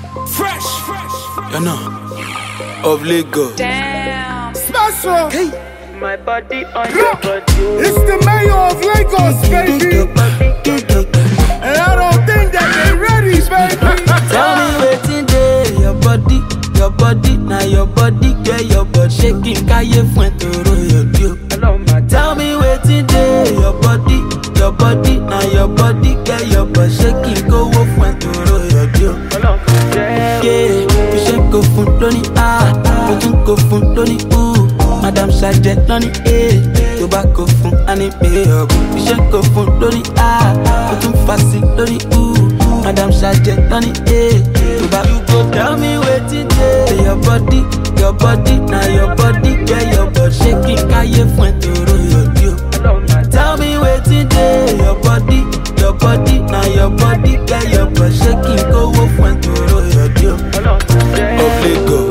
Fresh, you know, of Lagos. Damn. Special. Hey. My body on your body. It's the mayor of Lagos, baby. And I don't think that they ready, baby. Tell me waiting day, your body, now your body, girl, your butt shaking, kaye fuentoro your deal. Tell me waiting day, your body, now your body, girl, your butt shaking, go fuentoro your deal. Yeah, you shake go fun loni you go fun loni Madam Sajet loni tobacco fun ani pay up. You shake go fun loni you fast loni Madam Sajet loni tobacco. You go tell me waiting day, your body, now your body, girl, your butt shaking, kaye fuentoro your deal. Tell me waiting day, your body, now your body, girl, your butt shaking, go fuentoro your deal. Of Lagos.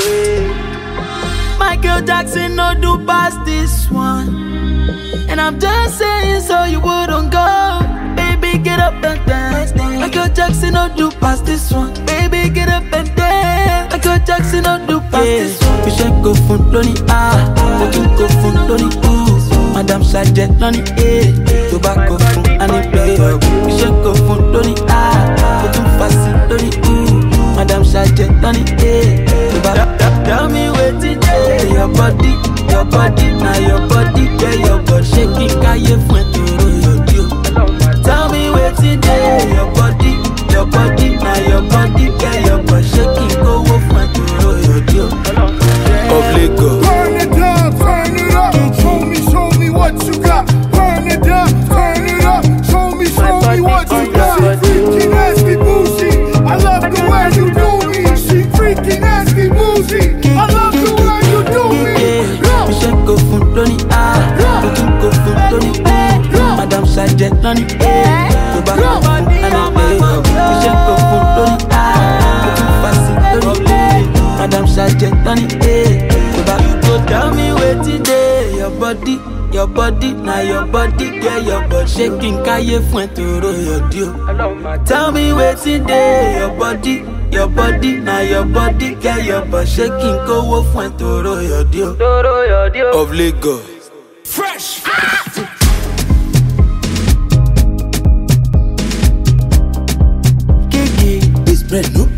Michael Jackson no do past this one, and I'm just saying so you wouldn't go. Baby, get up and dance. Michael Jackson no do past this one. Baby, get up and dance. Michael Jackson no do past this one. You should go fun loni you go fun loni Madam Sajet loni tobacco fun ani play up. You should go fun loni you fast loni Madam Sajet loni tobacco. Tell me waiting day, your body, now your body, girl, your butt shaking, kaye fuentoro your deal. Tell me waiting day, your body, now your body, girl, your butt shaking, go fuentoro your deal. Of Lagos. Burn it down, turn it up. Show me what you got. Burn it down, turn it up. Show me what you got. She freaking nasty bougie. I love the way you do me. She freaking nasty bougie. I love the way you do me. You should go fun loni you go fun loni Madam Sajet loni tobacco fun ani play up. You should go fun loni you fast loni Madam Sajet loni tobacco. You go tell me waiting day, your body, now your body, girl, your butt shaking, kaye fuentoro your deal. Tell me waiting day, your body, now your body, girl, your butt shaking, go fuentoro your deal. Of Lagos. Fresh. Kiki, this bread no